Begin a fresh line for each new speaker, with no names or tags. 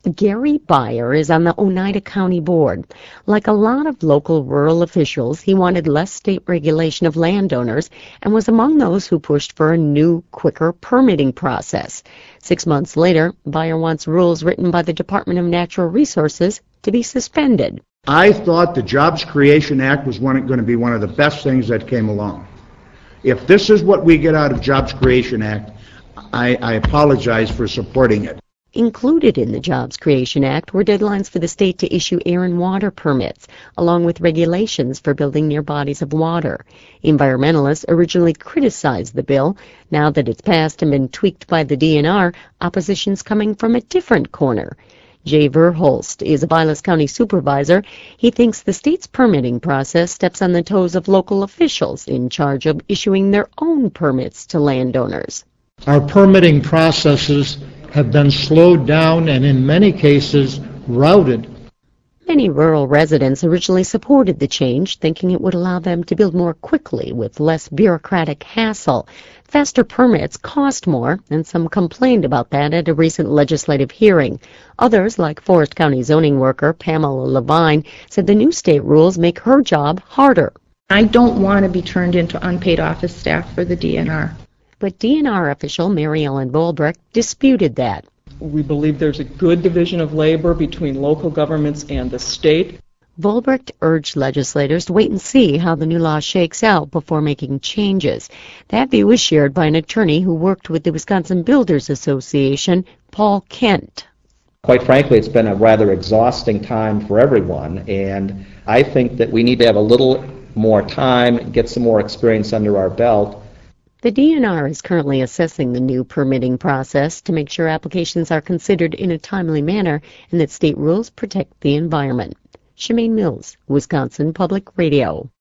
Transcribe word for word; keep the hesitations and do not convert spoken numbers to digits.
Gary Beyer is on the Oneida County Board. Like a lot of local rural officials, he wanted less state regulation of landowners and was among those who pushed for a new, quicker permitting process. Six months later, Beyer wants rules written by the Department of Natural Resources to be suspended.
I thought the Jobs Creation Act was one, going to be one of the best things that came along. If this is what we get out of Jobs Creation Act, I, I apologize for supporting it.
Included in the Jobs Creation Act were deadlines for the state to issue air and water permits, along with regulations for building near bodies of water. Environmentalists originally criticized the bill. Now that it's passed and been tweaked by the D N R, opposition's coming from a different corner. Jay Verholst is a Vilas County supervisor. He thinks the state's permitting process steps on the toes of local officials in charge of issuing their own permits to landowners.
Our permitting processes have been slowed down and in many cases routed.
Many rural residents originally supported the change, thinking it would allow them to build more quickly with less bureaucratic hassle. Faster permits cost more, and some complained about that at a recent legislative hearing. Others, like Forest County zoning worker Pamela Levine, said the new state rules make her job harder.
I don't want to be turned into unpaid office staff for the D N R.
But D N R official Mary Ellen Volbrecht disputed that.
We believe there's a good division of labor between local governments and the state.
Volbrecht urged legislators to wait and see how the new law shakes out before making changes. That view was shared by an attorney who worked with the Wisconsin Builders Association, Paul Kent.
Quite frankly, it's been a rather exhausting time for everyone, and I think that we need to have a little more time, get some more experience under our belt.
The D N R is currently assessing the new permitting process to make sure applications are considered in a timely manner and that state rules protect the environment. Shemaine Mills, Wisconsin Public Radio.